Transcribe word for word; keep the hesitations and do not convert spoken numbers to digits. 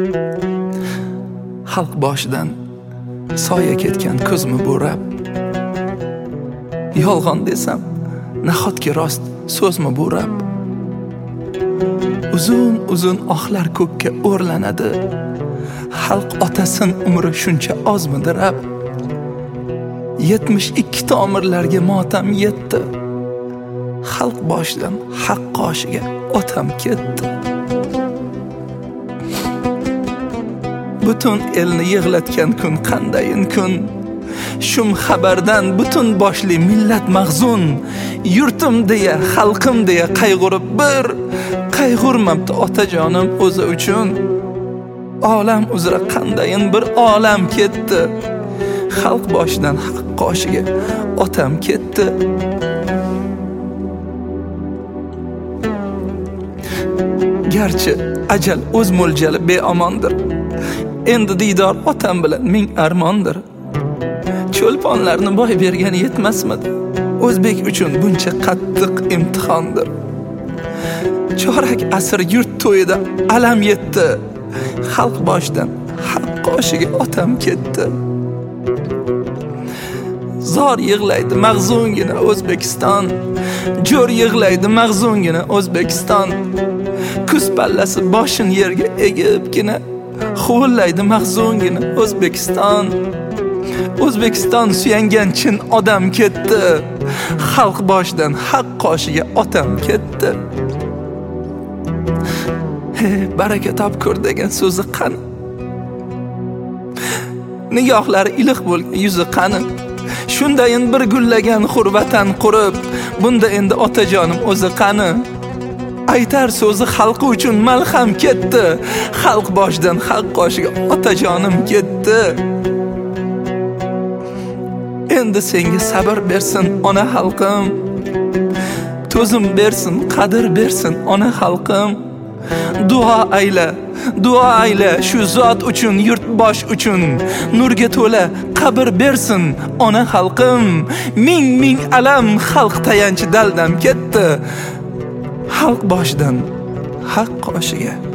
Xalq boshidan soya ketgan ko'zmi bo'rab, yolg'on desam nahotki rost so'zmi bo'rab, uzun uzun ohlar ko'kka o'rlanadi, xalq otasin umri shuncha ozmidirab, yetmish ikki tomirlarga motam yetdi, xalq boshidan haq qoshiga otam ketdi. Butun elni yig'latgan kun qandayin kun, shum xabardan butun boshli millat mag'zun, yurtim deya xalqim deya qayg'urib bir qayg'urmabdi otajonim o'zi uchun. Olam uzra qandayin bir olam ketdi, xalq boshidan haq qoshiga otam ketdi. Garchi ajal o'z mo'ljali beomondir, endi diydor otam bilan ming armondir. Cho'lponlarni boy bergan yetmasmidi, o'zbek uchun buncha qattiq imtihondir. Chorak asr yurt to'yida alam yetdi, xalq boshidan haq qoshiga otam ketdi. Zor yig'laydi mag'zungina O'zbekiston, jo'r yig'laydi mag'zungina O'zbekiston. Kuz pallasi boshin yerga egibgina huvullaydi mag'zungina O'zbekiston. O'zbekiston suyangan chin odam ketdi, xalq boshidan haq qoshiga otam ketdi. He, baraka topkur degan so'zi qani? Nigohlari iliq bo'lgan yuzi qani? Shundayin bir gullagan hurvatan qurib, bunda endi otajonim o'zi qani? Aytar so'zi xalqi uchun malham ketdi, xalq boshidan haq qoshiga otajonim ketdi. Endi senga sabr bersin ona xalqim, to'zim bersin, qadr bersin ona xalqim. Duo ayla, duo ayla shu zot uchun, yurtbosh uchun, nurga to'la qabr bersin ona xalqim. Ming ming alam xalq tayanchi daldam ketdi, xalq boshidan haq qoshiga